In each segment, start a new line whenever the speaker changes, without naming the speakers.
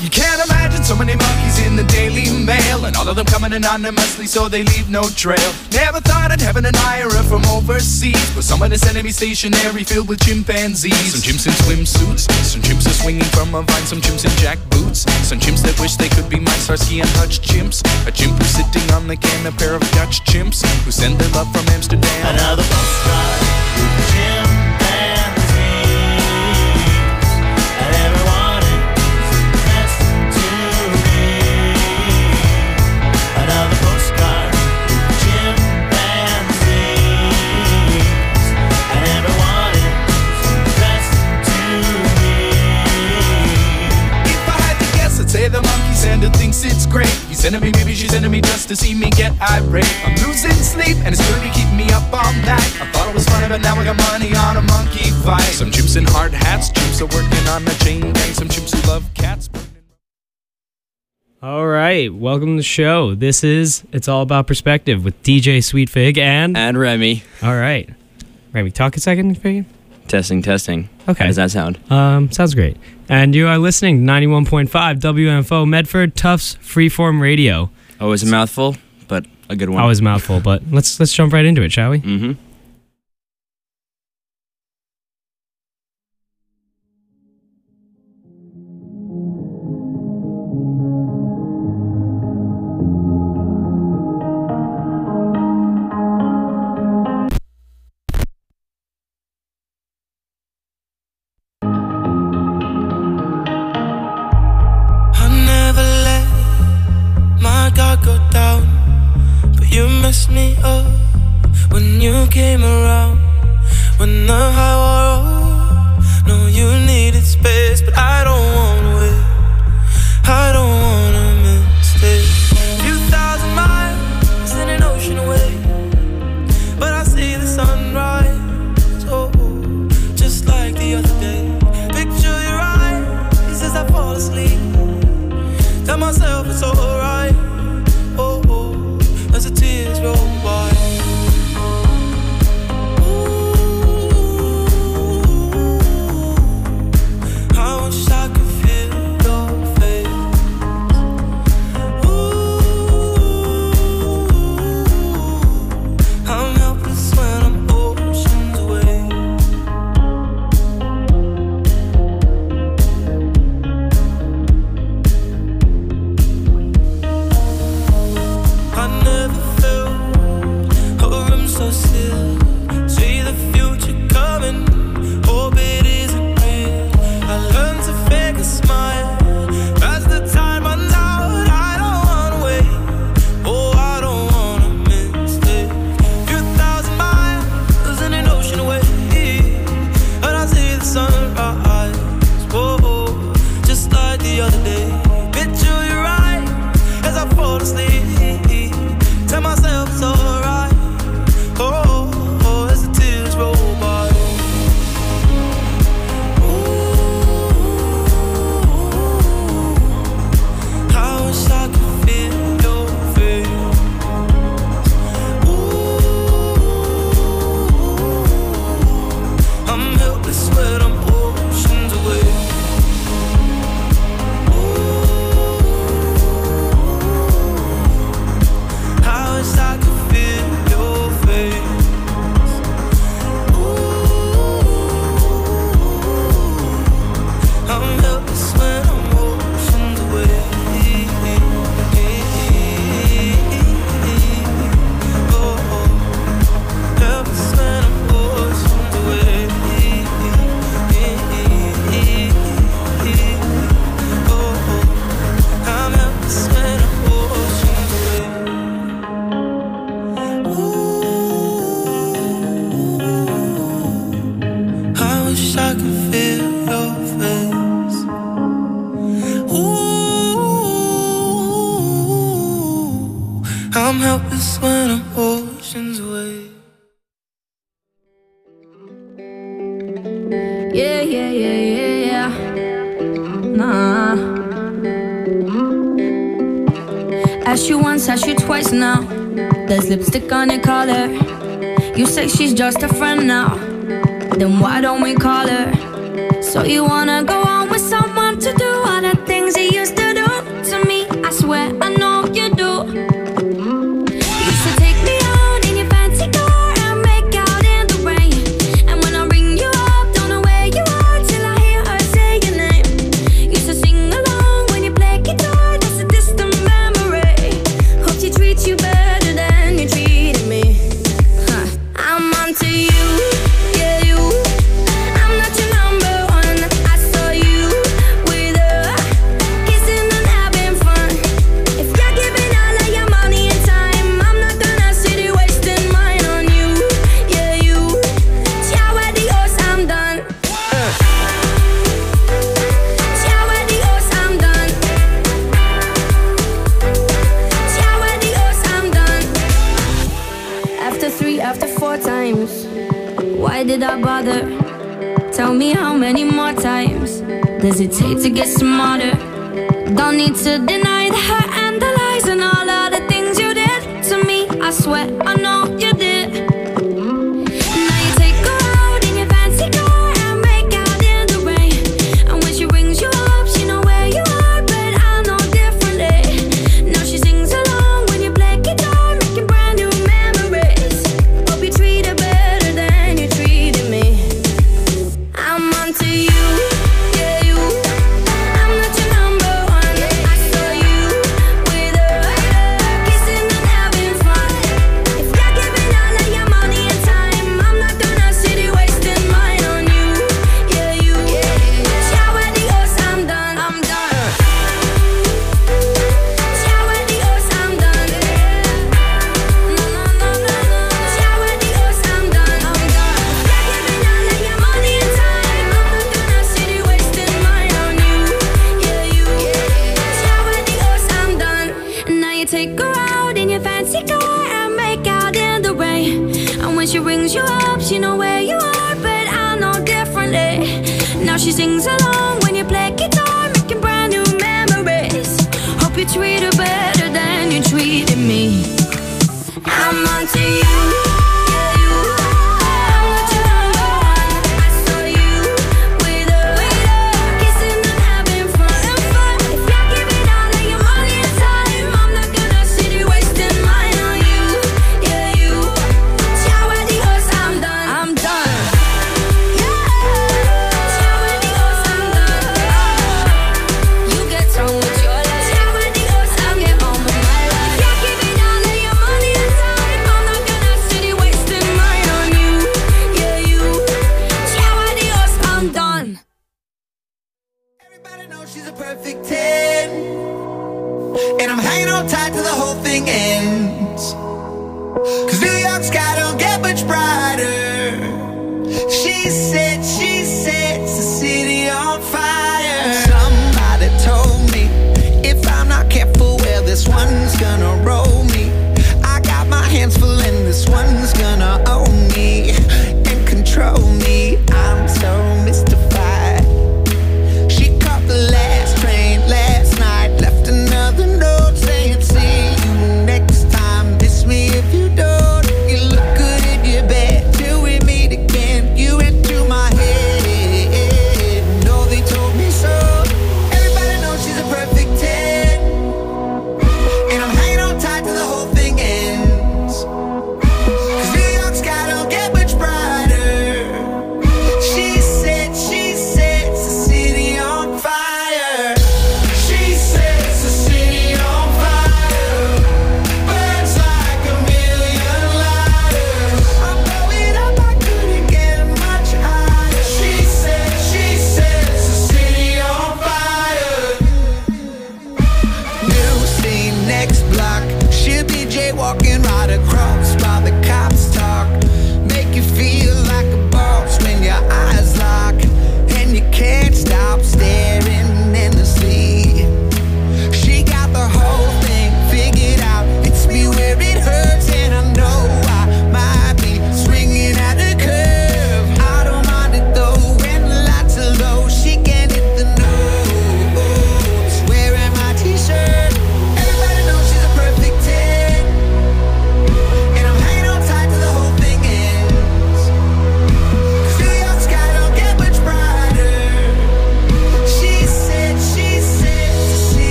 You can't imagine so many monkeys in the Daily Mail, and all of them coming anonymously so they leave no trail. Never thought I'd have an admirer from overseas, but someone is sending me stationery filled with chimpanzees. Some chimps in swimsuits, some chimps are swinging from a vine, some chimps in jack boots, some chimps that wish they could be my Starsky and Hutch chimps. A chimp who's sitting on the can, a pair of Dutch chimps who send their love from Amsterdam.
Another postcard with chimpanzees, and everyone is addressed to me. Another postcard with chimpanzees, and everyone is addressed to me.
If I had to guess, I'd say the monkey sender thinks it's great. He's sending me, maybe she's sending me just to see me get irate. I'm losing sleep and it's really keeping me up all night. I thought it was funny, but now I got money on a monkey fight. Some chimps in hard hats, chimps are working on a chain gang. Some chimps who love cats.
All right, welcome to the show. This is It's All About Perspective with DJ Sweetfig and
Remy.
All right. Remy, talk a second, Fig.
Testing.
Okay.
How does that sound?
Sounds great. And you are listening to 91.5 WMFO Medford Tufts Freeform Radio.
Always a mouthful, but a good one.
Always a mouthful, but let's jump right into it, shall we?
Mm-hmm.
Me up when you came around, when the high wore off. No, you needed space, but I don't wanna wait. I don't wanna mistake. Few thousand miles in an ocean away, but I see the sunrise. Oh, just like the other day. Picture your eyes as I fall asleep. Tell myself it's alright. As the tears roll by. Ooh, I wish I could feel your face. Ooh, I'm helpless when I'm oceans away. I never felt a room so still. See the future coming, hope it isn't real. I learned to fake a smile as the time runs out. I don't wanna wait, oh I don't wanna mistake. Few thousand miles in an ocean away, and I see the sunrise. Whoa, just like the other day. Picture your eyes as I fall asleep. Tell myself it's alright. Oh, as the tears roll by. Ooh, I wish I could feel your face. Ooh, I'm helpless when I'm oceans away. I wish I could feel your face. Ooh, I'm helpless when I'm oceans away. Oh, helpless when I'm oceans away. Oh, I'm helpless when I'm oceans away. Ooh, I wish I could feel your face. Ooh, I'm helpless when I'm oceans away.
Yeah. Nah. Asked you once, asked you twice now. There's lipstick on your collar. You say she's just a friend now. Then why don't we call her? So you wanna go on with someone to do all the things you used to did I bother? Tell me how many more times does it take to get smarter? Don't need to deny the hurt and the lies and all of the things you did to me. I swear I know you did. Now you take her out in your fancy car and make out in the rain. And when she rings you up, she know where you are, but I know differently. Now she sings along when you play guitar, making brand new memories. Hope you treat her better than you treated me. I'm onto you, yeah you. I'm not your number one. I saw you with her, kissing and having fun. If you're giving all of your money and time, I'm not gonna sit here wasting mine on you, yeah you. Ciao adios, I'm done, I'm done. Ciao adios, I'm done. No, no, no, no, no. Ciao adios, I'm done, I'm done. If you're giving all of your money and time, I'm not gonna sit here wasting mine on you, yeah you. Ciao adios, I'm done. And now you take her out in your fancy car and make out in the rain. And when she rings you up, she know where you are, but I know differently. Now she sings along when you play guitar, making brand new memories. Hope you treat her better than you treated me. I'm onto you, yeah you. I'm not your number one. I saw you with her, kissing and having fun. If you're giving all of your money and time, I'm not gonna sit here wasting mine on you, yeah you. Ciao adios, I'm done, I'm done. Yeah. Ciao adios, I'm done. You get on with your life. Ciao adios, I'll get on with my life. If you're giving all of your money and time, I'm not gonna sit here wasting mine on you, yeah you. Ciao adios, I'm done.
Everybody knows she's a perfect 10, and I'm hanging on tight till the whole thing ends. 'Cause New York sky don't get much brighter. She sets the city on fire. Somebody told me if I'm not careful, well, this one's gonna roll me. I got my hands full and this one's gonna own me and control me. I'm so mystified. She caught the last train last night, left another note saying, see you next time, miss me if you don't. You look good in your bed till we meet again. You into my head.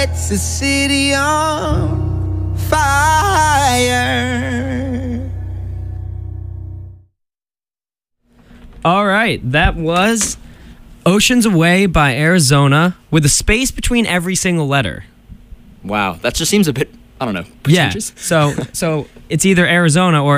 sets the city on fire.
All right, that was Oceans Away by Arizona with a space between every single letter.
Wow, that just seems a bit, I don't know,
Yeah.
pretentious.
So it's either Arizona or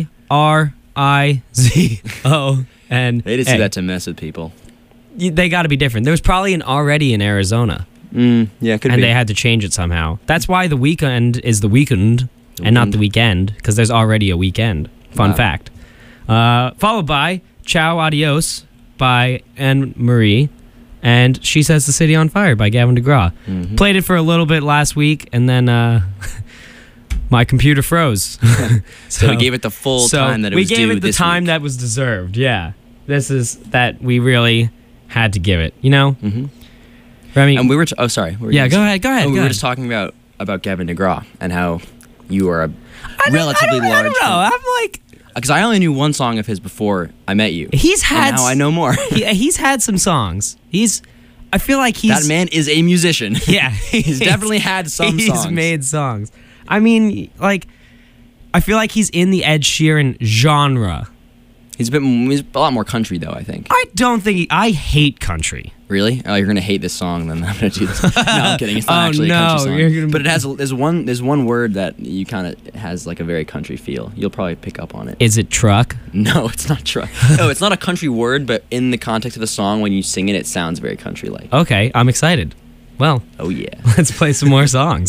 ARIZON.
They just do that to mess with people.
They got to be different. There was probably an already in Arizona,
Yeah, could
and
be.
they had to change it somehow. That's why the weekend is the weekend and not the weekend, because there's already a weekend. Fun
Wow.
fact. Followed by Ciao Adios by Anne Marie, and She Sets the City on Fire by Gavin DeGraw. Played it for a little bit last week, and then my computer froze.
So we gave it the full time that it was due
we gave it the
this
time
week.
that was deserved. Yeah, this is that we really had to give it. You know, Remy.
And we were, oh, sorry. What were you
Yeah,
gonna
go
say?
ahead.
Oh, we
go
were
ahead.
just talking about Gavin DeGraw and how you are a relatively
I
large.
don't know. I'm like,
Because I only knew one song of his before I met you.
he's had.
And now I know more.
He's had some songs. I feel like he's.
That man is a musician.
Yeah,
He's definitely had some
he's
songs.
made songs. I mean, like, I feel like he's in the Ed Sheeran genre.
He's a lot more country though, I think.
I don't think I hate country.
Really? Oh, you're gonna hate this song, then I'm gonna do this. No, I'm kidding. It's not
Oh,
actually a
no,
country
you're
song.
gonna-
But it has there's one word that you kind of has like a very country feel. You'll probably pick up on it.
Is it truck?
No, it's not true. No, it's not a country word, but in the context of the song, when you sing it, it sounds very country-like.
Okay, I'm excited. Well,
Oh yeah.
let's play some more songs.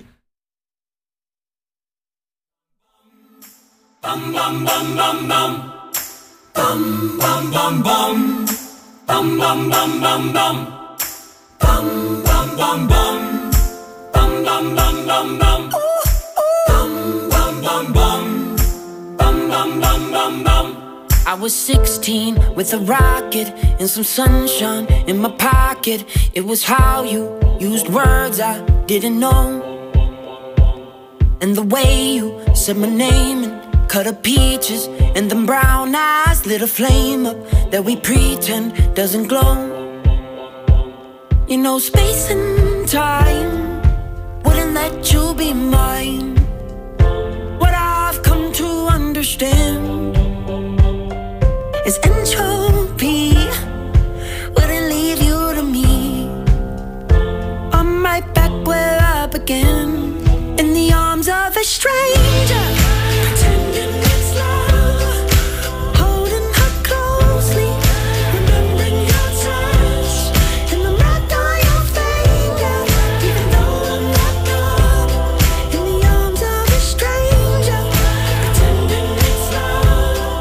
I was 16 with a rocket and some sunshine in my pocket. It was how you used words I didn't know, and the way you said my name and cut up peaches, and them brown eyes lit a flame up that we pretend doesn't glow. You know, space and time wouldn't let you be mine. What I've come to understand is entropy wouldn't leave you to me. I'm right back where I began, in the arms of a stranger, pretending it's love, holding her closely, remembering your touch, and the mark on your finger, even though I'm not numb, in the arms of a stranger, pretending it's love.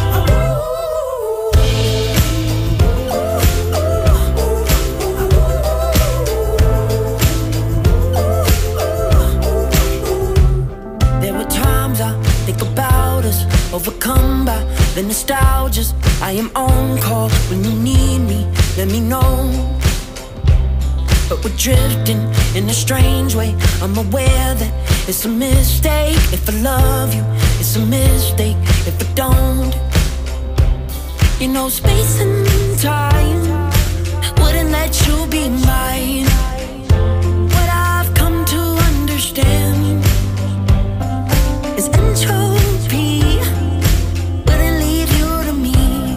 There were times I think about us, overcome by the nostalgias. I am on call when you need me, let me know. But we're drifting in a strange way. I'm aware that it's a mistake if I love you, it's a mistake if I don't. You know, space and time wouldn't let you be mine. What I've come to understand is entropy wouldn't leave you to me.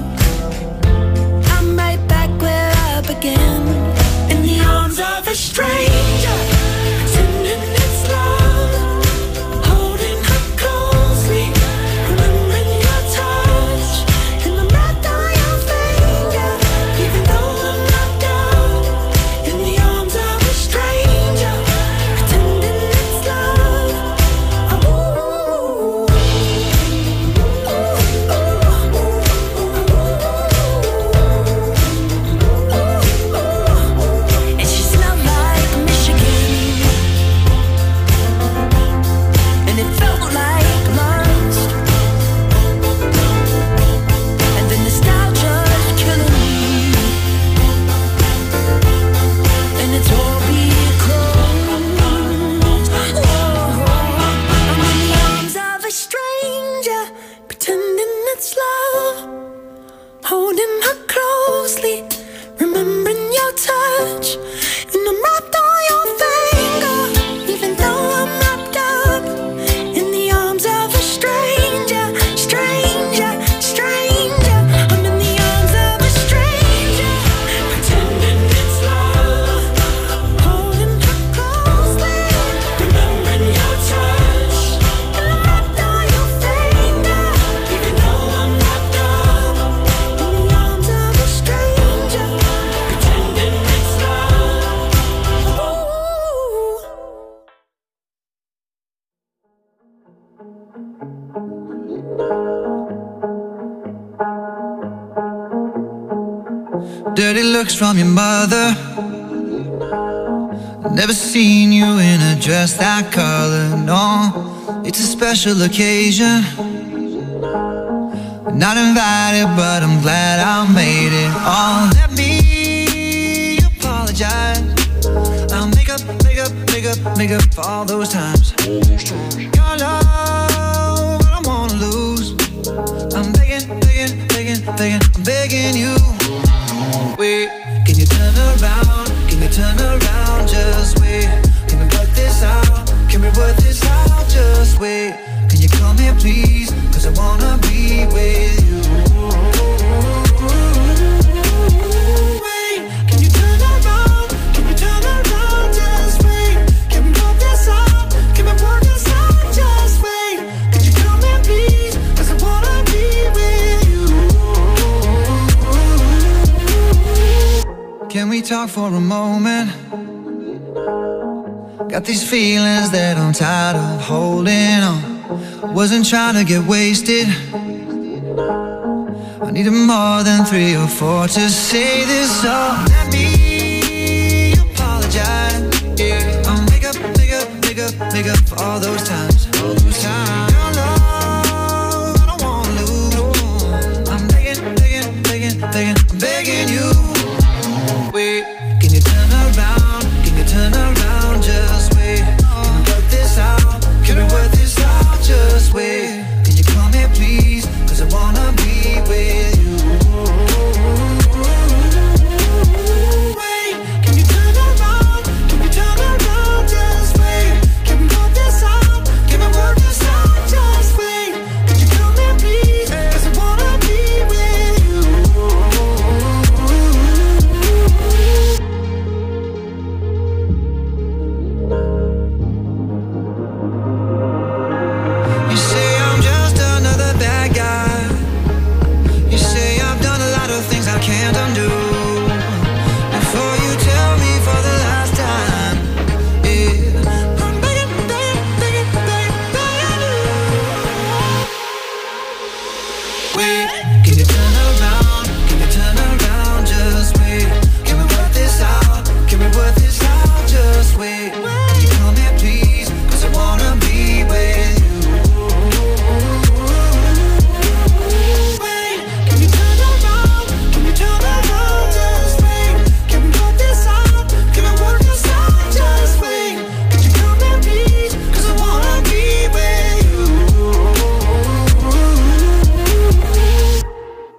I'm right back where I began, in the arms of a stranger, pretending it's love, holding her closely, remembering your touch, and the mark on your finger, even though I'm not down, in the arms of a stranger, pretending it's love. And she smelled like Michigan, and it felt like lust, and the nostalgia's killing me, and it's all because I'm in the arms of a stranger, pretending it's love, holding her closely, remembering your touch, and I'm wrapped on your finger.
Dirty looks from your mother. Never seen you in a dress that color, no. It's a special occasion. Not invited, but I'm glad I made it. Oh, let me apologize. I'll make up for all those times. Your love, I don't wanna lose. I'm begging, I'm begging you. Wait, can you turn around? Can you turn around? Just wait. Can we work this out? Can we work this out? Just wait. Can you come here, please? 'Cause I wanna be with you. Wait, can you turn around? Can you turn around? Just wait. Can we work this out? Can we work this out? Just wait. Can you come here, please? 'Cause I wanna be with you. Can we talk for a moment? Got these feelings that I'm tired of holding on. Wasn't trying to get wasted. I needed more than 3 or 4 to say this all. Let me apologize. Yeah, I'll make up for all those times. Your love, I don't wanna lose. I'm begging, I'm begging you. Wait, can you turn around? Can you turn around? Just wait. Can we work this out? Can we work this out? Just wait. Can you come here, please? 'Cause I wanna be with you. Wait, can you turn around? Can you turn around? Just wait. Can we work this out? Can we work this out? Just wait. Can you come here, please? 'Cause I wanna be with you. You say I'm just another bad guy. You say I've done a lot of things I can't undo. Before you tell me for the last time, yeah, I'm begging you. Wait, can you turn around? Can you turn around? Just wait. Can we work this out? Can we work this out? Just wait. Can you come here, please? 'Cause I wanna be with you. Wait, can you turn around? Can you turn around? Just wait. Can we work this out? Can we work this out? Just wait. Can you come here, please? 'Cause I wanna be with you.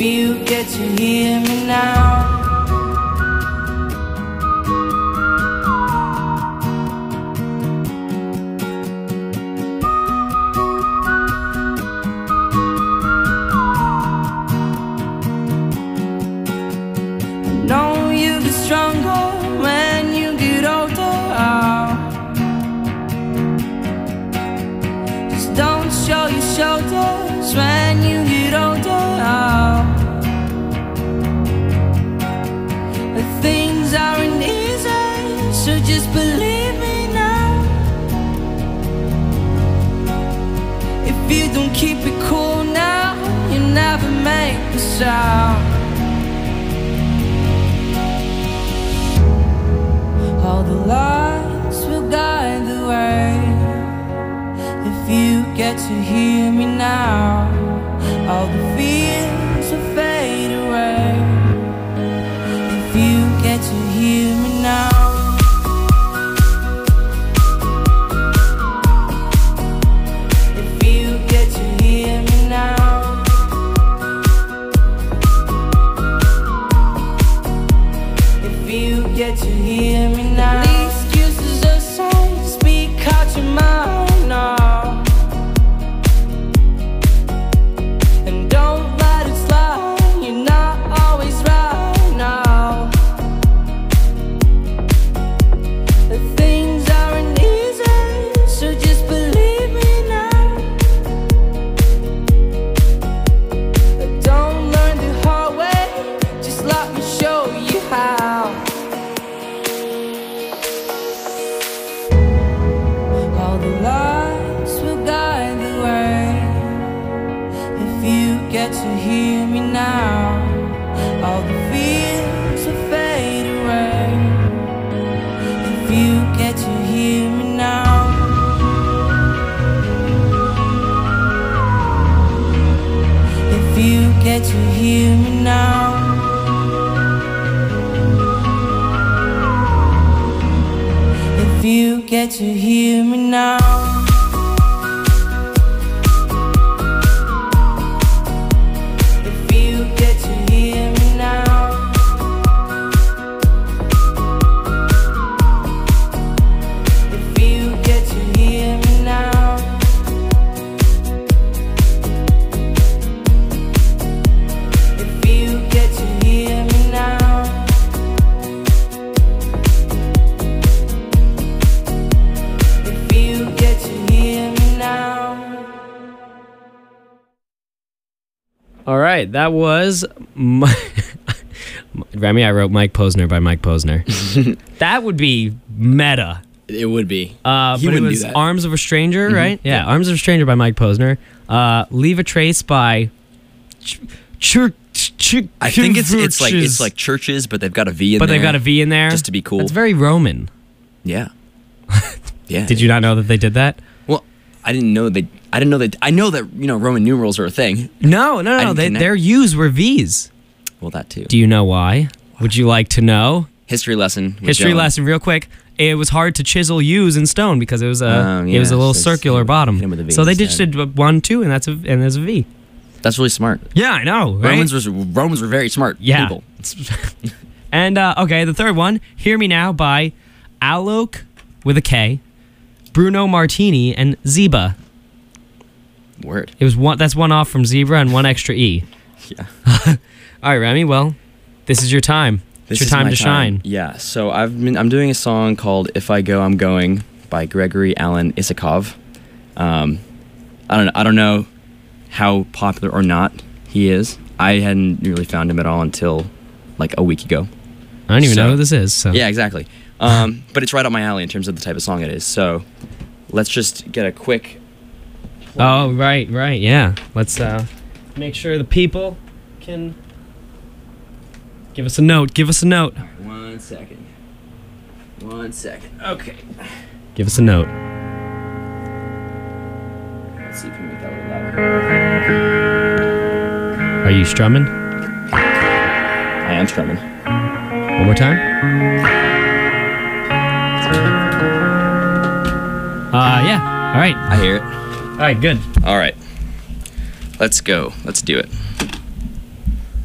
If you get to hear me now. Know you get stronger when you get older. Just don't show your shoulders when you get older. But things aren't easy, so just believe me now. If you don't keep it cool now, you never make a sound. All the lights will guide the way. If you get to hear me now, all the fears will fade away. If you get to hear me now. If you get to hear me now. If you get to hear me now. The excuses aside, speak out your mind now. And don't let it slide, you're not always right now. The things aren't easy, so just believe me now. But don't learn the hard way, just let me show you how. All the lights will guide the way. If you get to hear me now, all the fears will fade away. If you get to hear me now. If you get to hear me now. If you get to hear me now. If you get to hear me now. If you get to hear me now. If you get to hear me now. If you get to hear me now.
All right, that was Remy. I wrote Mike Posner by Mike Posner. That would be meta.
It would be. He
But it
wouldn't
was
do that.
Arms of a Stranger, right? Yeah, Arms of a Stranger by Mike Posner. Leave a Trace by
I think it's like churches, but they've got a V in there.
but they've got a V in there
just to be cool.
That's very Roman.
Yeah. Yeah.
Did you not know that they did that?
Well, I didn't know that. I know that Roman numerals are a thing.
No.
didn't connect.
Their U's were V's.
Well, that too.
Do you know why? Would you like to know?
History lesson. with
History
Dylan.
lesson, real quick. It was hard to chisel U's in stone because it was a
Yeah,
it was a little
so
circular
hit
bottom.
him with a V
So they just
instead.
did 1, 2, and there's a V.
That's really smart.
Yeah, I know. Right?
Romans were very smart
Yeah.
people.
And okay, the third one, "Hear Me Now" by Alok with a K, Bruno Martini, and Zeba.
Word.
It was one. That's one off from Zebra and one extra E.
Yeah.
All right, Remy. Well, this is your time. It's your
is
time
my
to shine.
Yeah. So I'm doing a song called "If I Go, I'm Going" by Gregory Alan Isakov. I don't know how popular or not he is. I hadn't really found him at all until like a week ago.
I don't even
So-
know who this is. So.
Yeah, exactly. But it's right up my alley in terms of the type of song it is. So let's just get a quick.
Oh, right, yeah. Let's make sure the people can give us a note. Give us a note.
1 second. 1 second.
Okay. Give us a note.
Let's see if we can make that a little louder.
Are you strumming?
I am strumming.
One more time. Yeah. All right.
I hear it.
All right. Good.
All right. Let's go. Let's do it.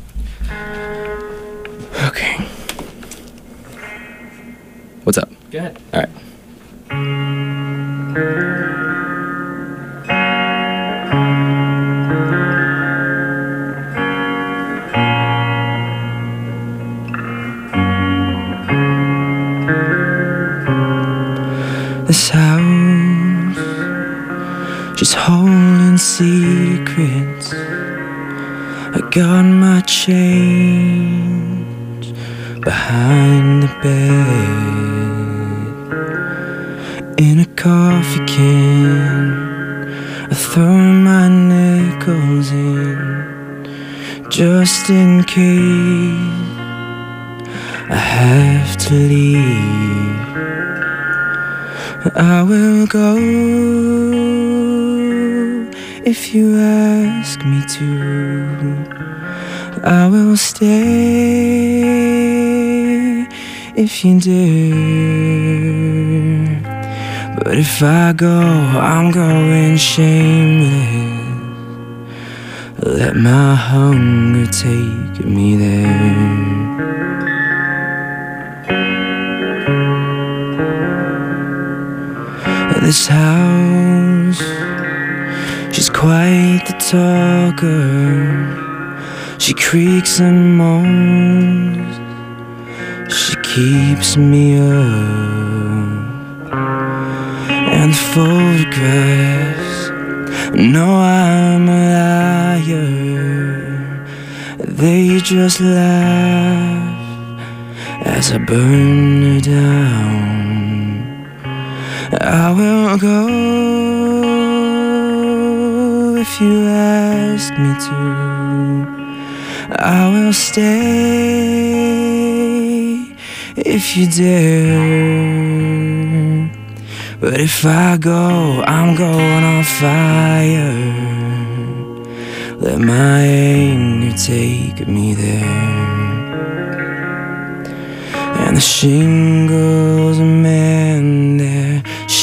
What's up?
Go ahead.
All right.
This house, she's holding secrets. I got my change behind the bed. In a coffee can, I throw my nickels in, just in case I have to leave. I will go if you ask me to. I will stay if you dare. But if I go, I'm going shameless. Let my hunger take me there. This house, she's quite the talker. She creaks and moans, she keeps me up. And the photographs know I'm a liar. They just laugh as I burn her down. I will go if you ask me to. I will stay if you dare. But if I go, I'm going on fire. Let my anger take me there. And the shingles, man, they're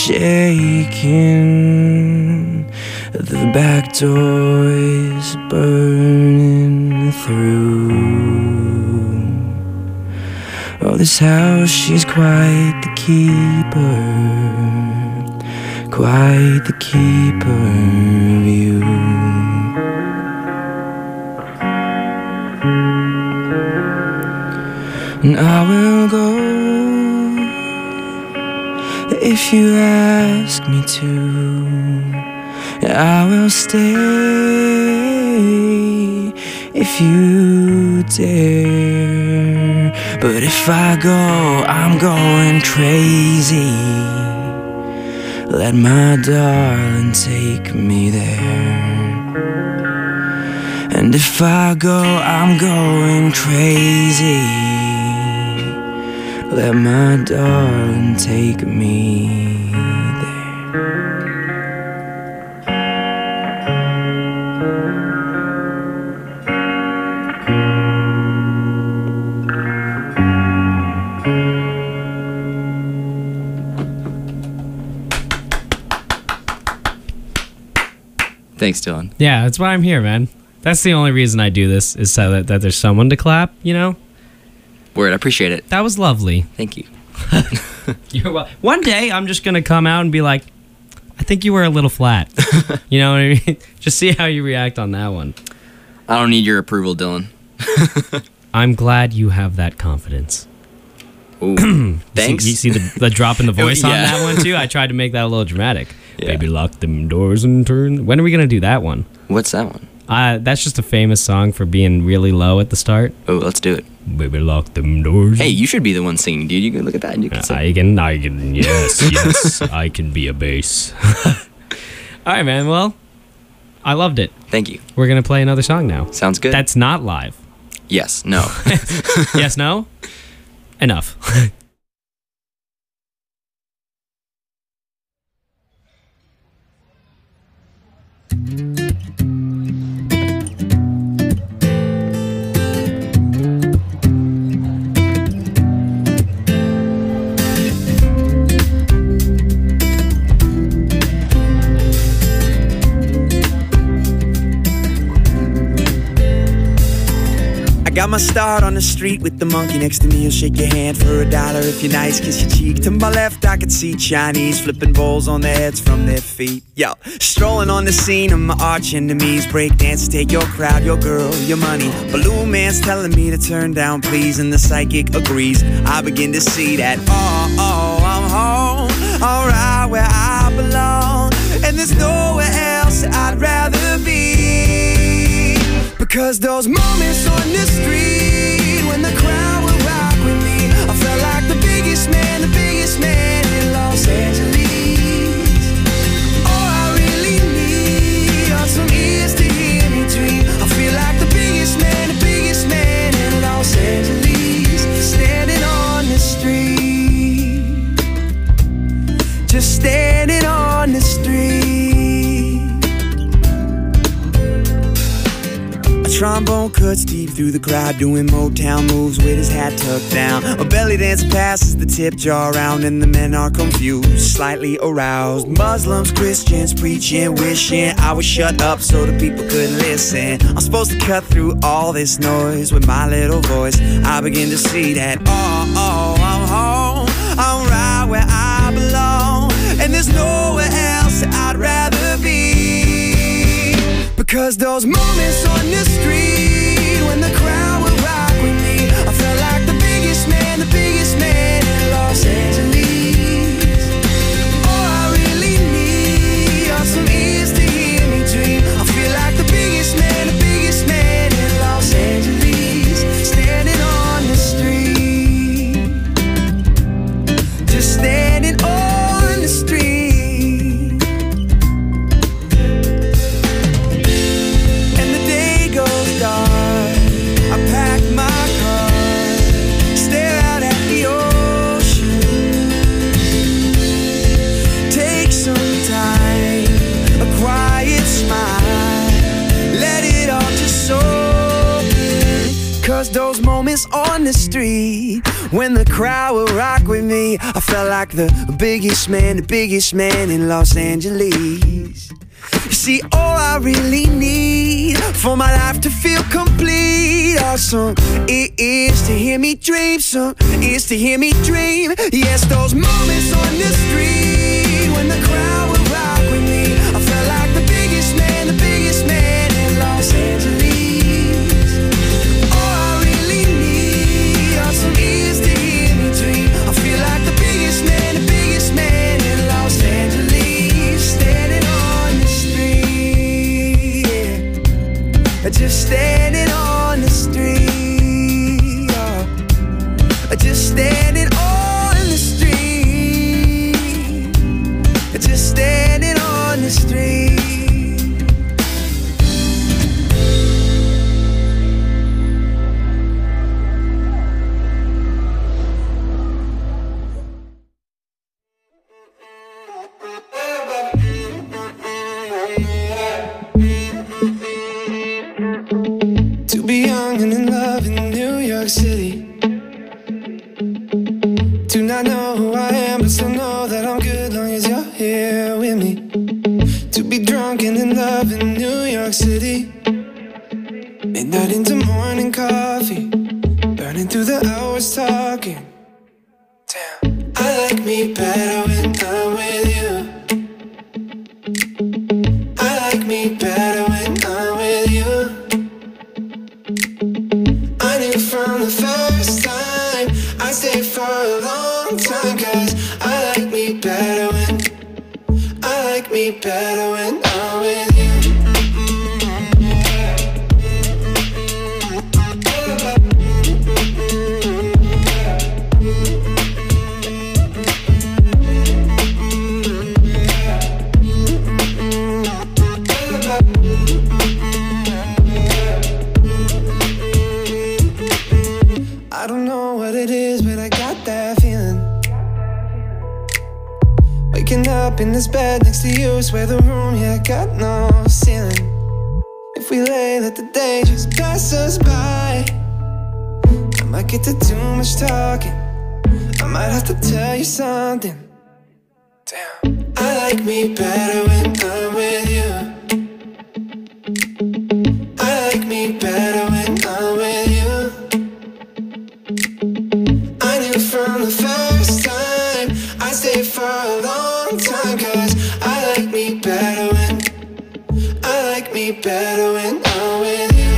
shaking. The back door is burning through. Oh, this house, she's quite the keeper. Quite the keeper of you. And I will go if you ask me to. I will stay if you dare. But if I go, I'm going crazy. Let my darling take me there. And if I go, I'm going crazy. Let my darling take me there.
Thanks, Dylan.
Yeah, that's why I'm here, man. That's the only reason I do this, is so that there's someone to clap, you know?
Word, I appreciate it.
That was lovely.
Thank you.
You're well. One day, I'm just going to come out and be like, I think you were a little flat. You know what I mean? Just see how you react on that one.
I don't need your approval, Dylan.
I'm glad you have that confidence.
Ooh, thanks.
You see the drop in the voice on
Yeah.
that one, too? I tried to make that a little dramatic.
Yeah.
Baby, lock them doors and turn. When are we going to do that one?
What's that one?
That's just a famous song for being really low at the start.
Oh, let's do it.
Baby, lock them doors.
Hey, you should be the one singing, dude. You can look at that and you can sing.
I can, yes, I can be a bass. All right, man. Well, I loved it.
Thank you.
We're going to play another song now.
Sounds good.
That's not live.
Yes. No.
Yes, no? Enough.
I got
I'ma start on the street with the monkey next to me. He'll shake your hand for $1 if you're nice, kiss your cheek. To my left I could see Chinese flipping bowls on their heads from their feet. Yo, strolling on the scene of my arch enemies. Breakdance, take your crowd, your girl, your money. Balloon man's telling me to turn down please, and the psychic agrees. I begin to see that, oh, I'm home, alright where I belong, and there's nowhere else I'd rather be. Because those moments on the street when the crowd would rock with me, I felt like the biggest man in Los Angeles. All I really need are some ears to hear me dream. I feel like the biggest man in Los Angeles, standing on the street, just standing on the street. Trombone cuts deep through the crowd, doing Motown moves with his hat tucked down. A belly dancer passes the tip jar around, and the men are confused, slightly aroused. Muslims, Christians, preaching, wishing I would shut up so the people could listen. I'm supposed to cut through all this noise with my little voice. I begin to see that, oh, I'm home, I'm right where I belong, and there's nowhere else I'd rather be. Because those moments on the street when the crowd would rock with me, I felt like the biggest man in Los Angeles. All I really need are some ears to hear me dream. I feel like the biggest man in Los Angeles, standing on the street, just standing on the street. I pack my car, stare out at the ocean, take some time, a quiet smile, let it all just soak in. 'Cause those moments on the street when the crowd will rock with me, I felt like the biggest man in Los Angeles. You see, all I really need for my life to feel complete are some ears to hear me dream, some ears to hear me dream. Yes, those moments on the street when the crowd would rock with me, I felt like the biggest man in Los Angeles. All I really need are some ears to hear me dream. I feel like the biggest man in Los Angeles, standing on the street, yeah. Just standing on the street, oh. Just standing on the street, just standing on the street.
And in love in New York City, do not know who I am, but still know that I'm good long as you're here with me. To be drunk and in love in New York City, midnight into morning coffee, burning through the hours talking. Damn, I like me better when I'm with you. I like me better when I'm with you. From the first time, I stayed for a long time, 'cause I like me better when I'm with you. I don't know what it is, but I got that feeling. Waking up in this bed next to you, swear the room, yeah, got no ceiling. If we lay, let the day just pass us by. I might get to too much talking, I might have to tell you something. Damn, I like me better when I'm with you. I like me better when I'm with you. the first time. I stay for a long time, 'cause I like me better when I'm with you.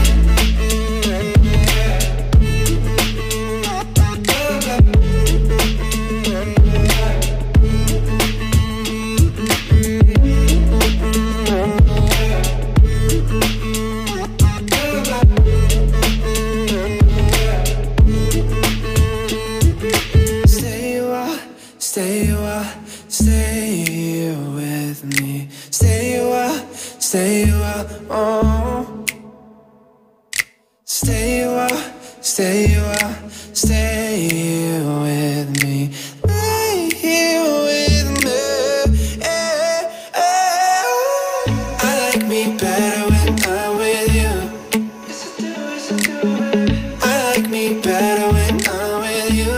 Stay with me. Stay a while, oh. Stay a while, stay with me. Lay here with me. I like me better when I'm with you. I like me better when I'm with you.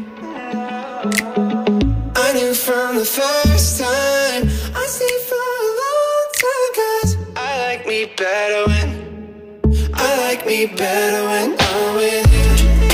I knew from the first time. I stayed for a long time, 'cause I like me better when I'm with you.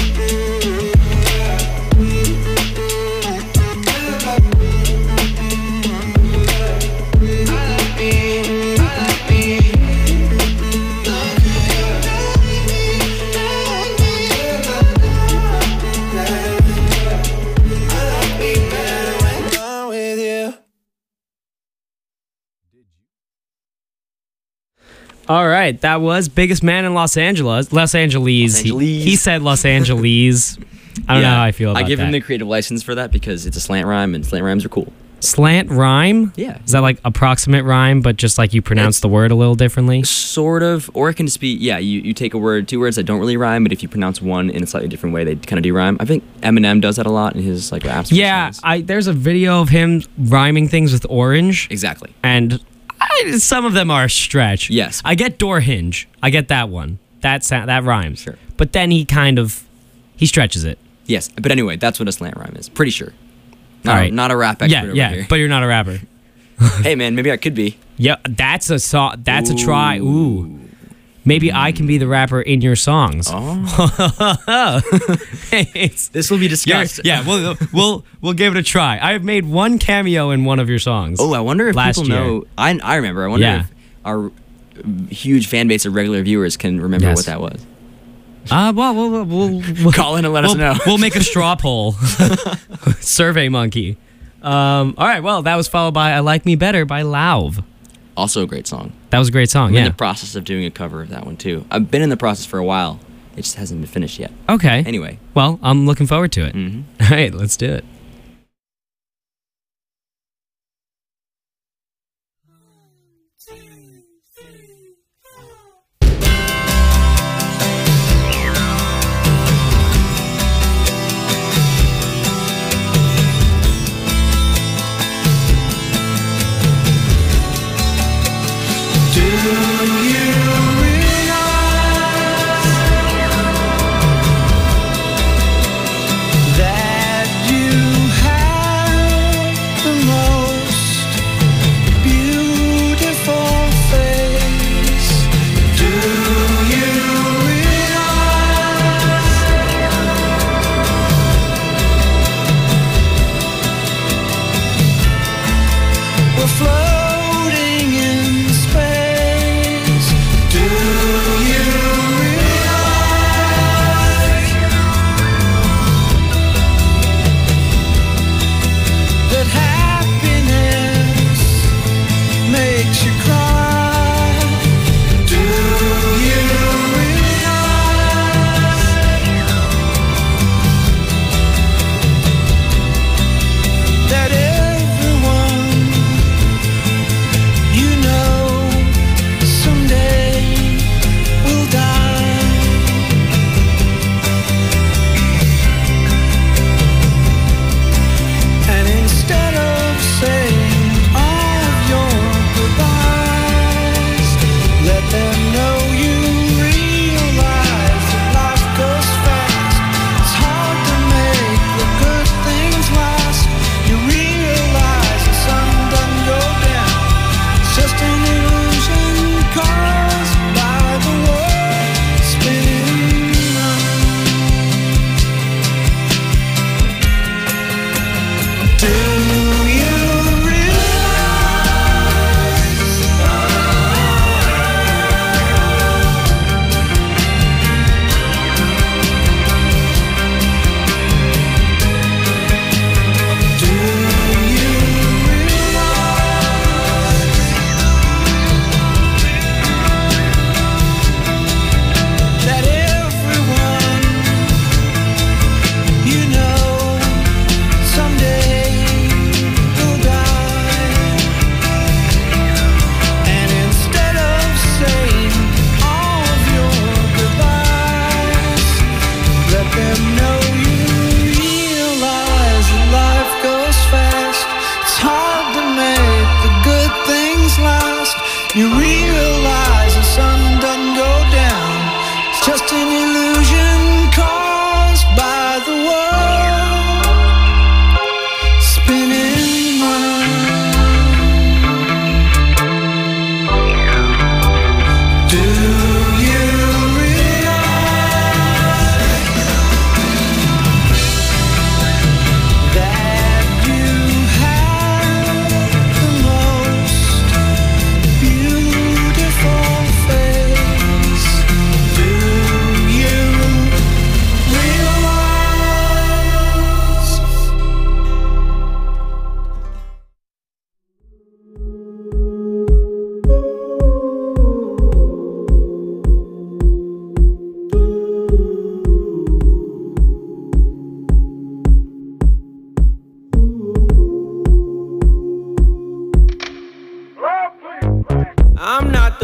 All right, that was Biggest Man in Los Angeles. Los Angeles. He said Los Angeles. I don't know how I feel about that.
I give him the creative license for that because it's a slant rhyme, and slant rhymes are cool.
Slant rhyme?
Yeah.
Is that like approximate rhyme, but just like you pronounce the word a little differently?
Sort of. Or it can just be, you take a word, two words that don't really rhyme, but if you pronounce one in a slightly different way, they kind of do rhyme. I think Eminem does that a lot in his like raps.
Yeah, there's a video of him rhyming things with orange.
Exactly.
And some of them are a stretch.
Yes.
I get door hinge. I get that one. That rhymes.
Sure.
But then he stretches it.
Yes. But anyway, that's what a slant rhyme is. Pretty sure.
All right.
Not a rap expert over here.
But you're not a rapper.
Hey man, maybe I could be.
Yeah, that's a song. That's a try. Ooh. Maybe I can be the rapper in your songs.
Oh. This will be discussed.
Yeah, we'll give it a try. I've made one cameo in one of your songs.
Oh, I wonder if people know. I remember. I wonder if our huge fan base of regular viewers can remember what that was.
Well, we'll
call in and let us know.
We'll make a straw poll. Survey Monkey. All right, well, that was followed by I Like Me Better by Lauv.
Also a great song.
That was a great song,
I'm in the process of doing a cover of that one, too. I've been in the process for a while. It just hasn't been finished yet.
Okay.
Anyway.
Well, I'm looking forward to it.
Mm-hmm.
All right, let's do it.
That you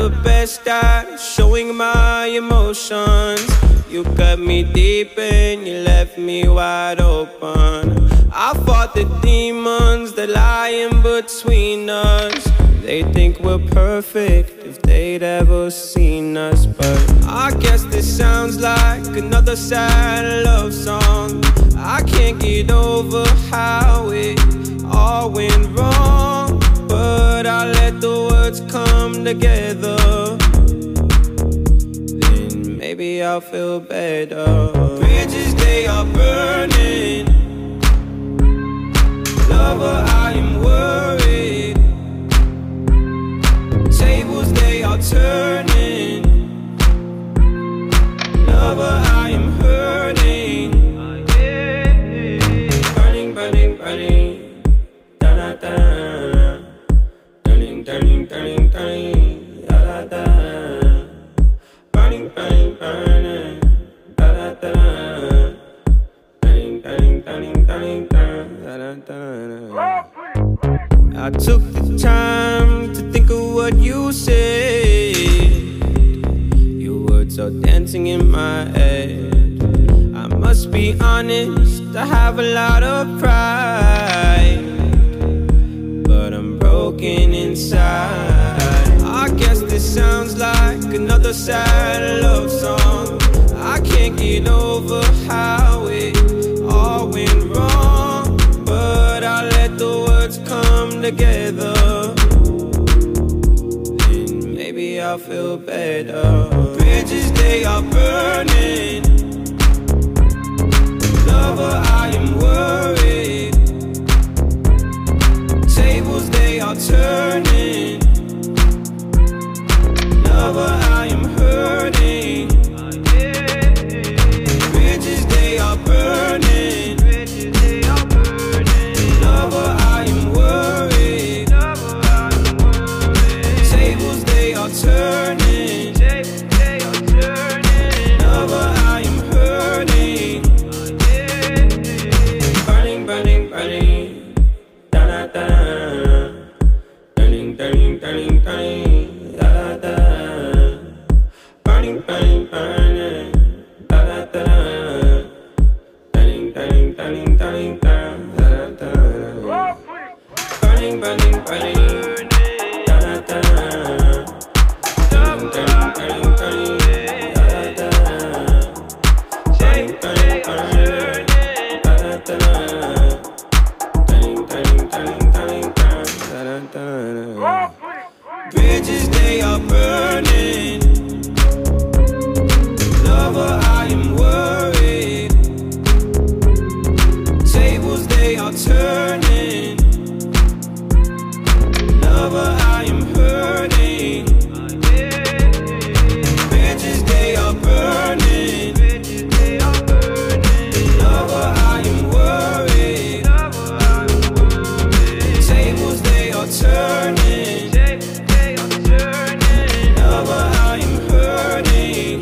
the best at showing my emotions. You cut me deep and you left me wide open. I fought the demons that lie in between us. They think we're perfect if they'd ever seen us. But I guess this sounds like another sad love song. I can't get over how it all went wrong, but I let the words come together. Then maybe I'll feel better. Bridges, they are burning. Lover, I am worried. Tables, they are turning. Lover, I am hurting. Burning, burning, burning. Da da da. Turning, turning, turning, turning. Da da da. Burning, burning, burning. Da da da. Turning, turning, turning, turning, turning. Da da da. I took the time to think of what you said. Your words are dancing in my head. I must be honest, I have a lot of pride, but I'm broken inside. I guess this sounds like another sad love song. I can't get over how it all went wrong, but I let the words come together. Then maybe I'll feel better. Bridges, they are burning. Lover, I am worried. Tables, they are turning. Lover, I am hurting. Bridges, they are burning. Lover, I am worried. Tables, they are turning. Lover, I am hurting. Burning, burning, burning. Da da da. Turning, turning, turning, turning. Da da da. Burning, burning, burning. Da da da. Turning, turning, turning, turning, turning. Da da da. Burning, burning, burning. Da da da. Turning, turning, turning, turning. Da da da. Burning, burning, burning. Da da da. Turning, turning, turning, turning, turning. Da da da. Bridges, they are burning. Lover, I am worried. Tables, they are turning. Lover, I am hurting. Bridges, they are burning. Lover, I am worried. Tables, they are turning. Lover, I am hurting.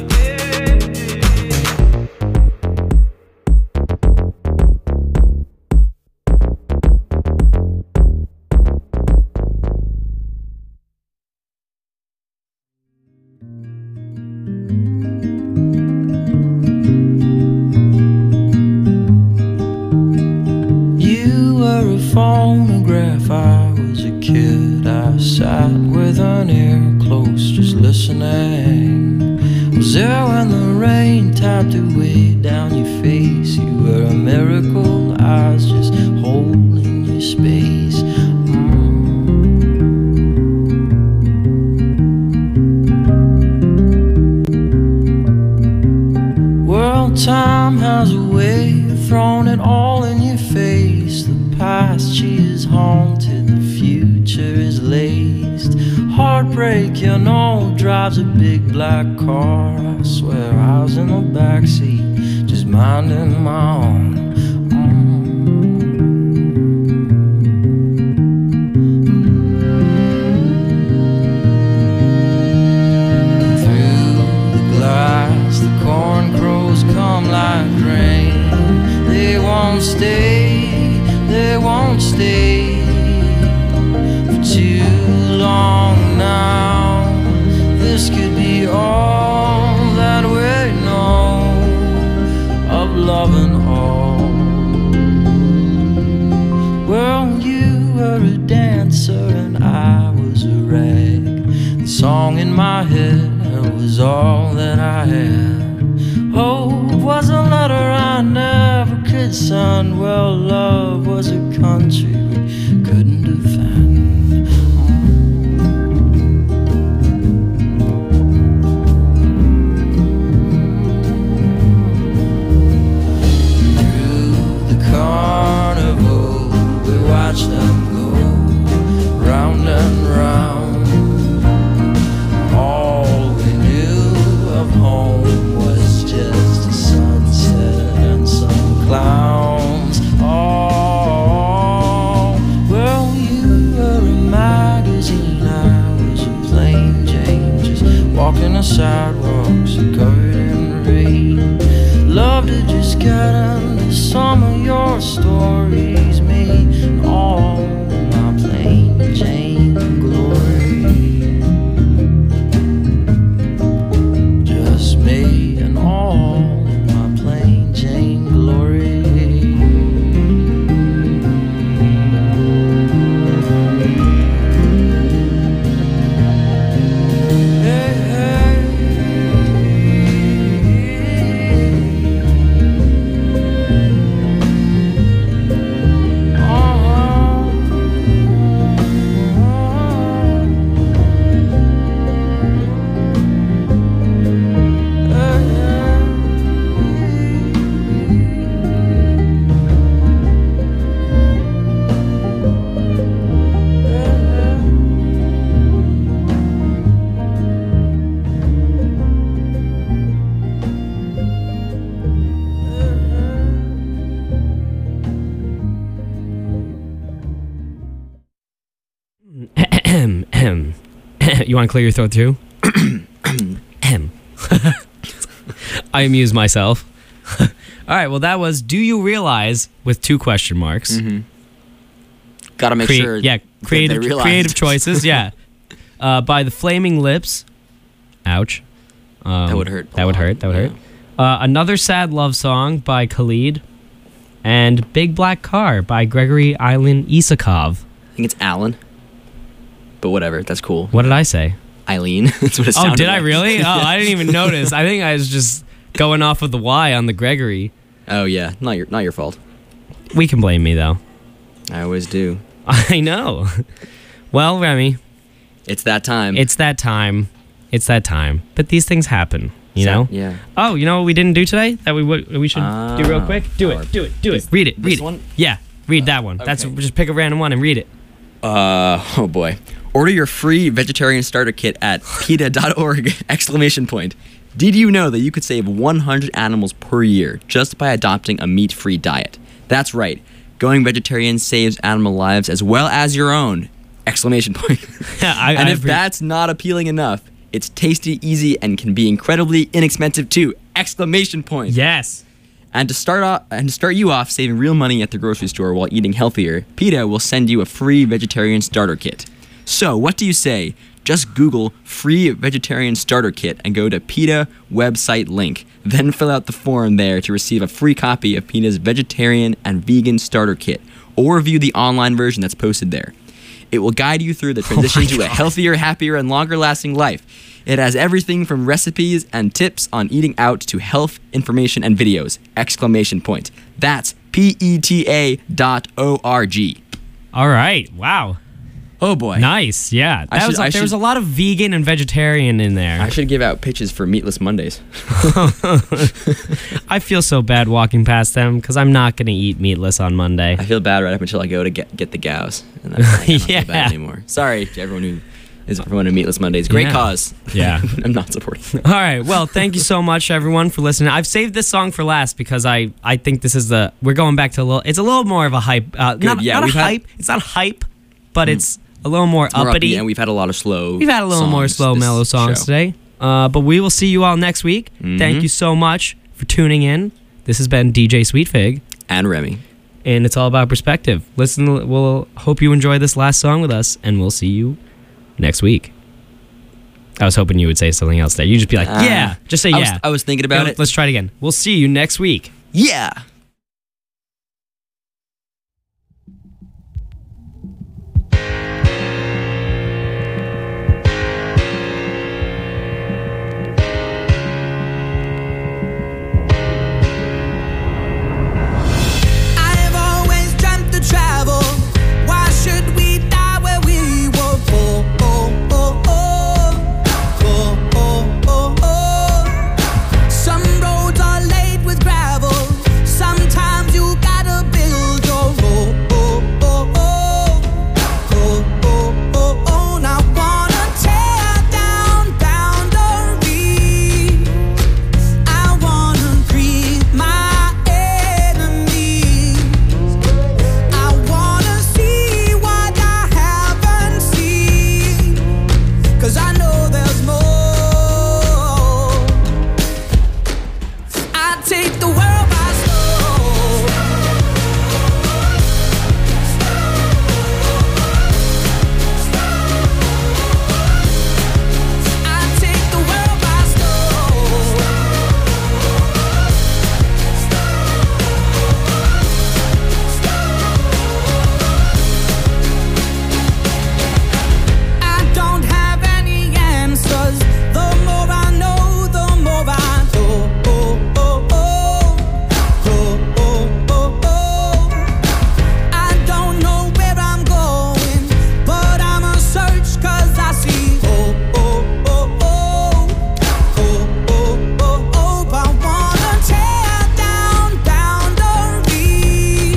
You were a phonograph, I was a kid. I sat with an ear close, just listening. Was there when the rain tapped away down your face? You were a miracle, I was just holding your space. World time has a way of throwing it all in your face. The past, she is haunted, the future is laced. Heartbreak, you know, drives a big black car. I swear I was in the backseat, just minding my own. Through the glass, the corn crows come like rain. They won't stay, they won't stay for too long now. sun. Well, love was a country we couldn't defend. Carnival, we watched them go round and round. All we knew of home was just a sunset and some clowns. Oh, well, you were a magazine, I was a plain Jane, just walking the sidewalks covered in rain. Love to just get into some of your stories, me and all my plain Jane glory. Just me and all my plain Jane glory. Hey, hey.
You want to clear your throat too? I amuse myself. All right, well, that was Do You Realize with 2 question marks.
Gotta make sure.
Yeah,
that they realize.
creative choices, yeah. By the Flaming Lips. Ouch.
That would hurt.
That would hurt. Another Sad Love Song by Khalid. And Big Black Car by Gregory Island Isakov.
I think it's Alan. But whatever, that's cool.
What did I say?
Eileen. That's what it sounded
Oh, did I
like.
really? Oh, I didn't even notice. I think I was just going off of the Y on the Gregory.
Oh yeah, not your fault.
We can blame me, though.
I always do.
I know. Well, Remy,
It's that time.
it's that time. It's that time. But these things happen, you know?
Yeah.
Oh, you know what we didn't do today that we should do real quick? Do it. Read it.
this one?
Yeah, read that one. That's
okay.
just pick a random one and read it.
Oh boy. Order your free vegetarian starter kit at PETA.org! Did you know that you could save 100 animals per year just by adopting a meat-free diet? That's right. Going vegetarian saves animal lives as well as your own!
Yeah,
And if that's not appealing enough, it's tasty, easy, and can be incredibly inexpensive too!
Yes.
And to start you off saving real money at the grocery store while eating healthier, PETA will send you a free vegetarian starter kit. So, what do you say? Just Google free vegetarian starter kit and go to PETA website link. Then fill out the form there to receive a free copy of PETA's vegetarian and vegan starter kit, or view the online version that's posted there. It will guide you through the transition to a healthier, happier, and longer-lasting life. It has everything from recipes and tips on eating out to health information and videos! That's PETA.org.
All right. Wow.
Oh boy.
Nice. Yeah. There was a lot of vegan and vegetarian in there.
I should give out pitches for Meatless Mondays.
I feel so bad walking past them because I'm not going to eat meatless on Monday.
I feel bad right up until I go to get the gauze. And then I don't feel bad anymore. Sorry to everyone who is everyone in Meatless Mondays. Great cause.
Yeah.
I'm not supporting.
All right. Well, thank you so much, everyone, for listening. I've saved this song for last because I think this is we're going back to it's a little more of a hype. Not a hype. It's not hype, but it's a little more uppity.
And we've had a lot of slow.
We've had a little more slow, mellow songs today. But we will see you all next week. Thank you so much for tuning in. This has been DJ Sweetfig.
And Remy.
And it's all about perspective. We'll hope you enjoy this last song with us, and we'll see you next week. I was hoping you would say something else there. You'd just be like, yeah. Just say yeah.
I was thinking about it.
Let's try it again. We'll see you next week.
Yeah.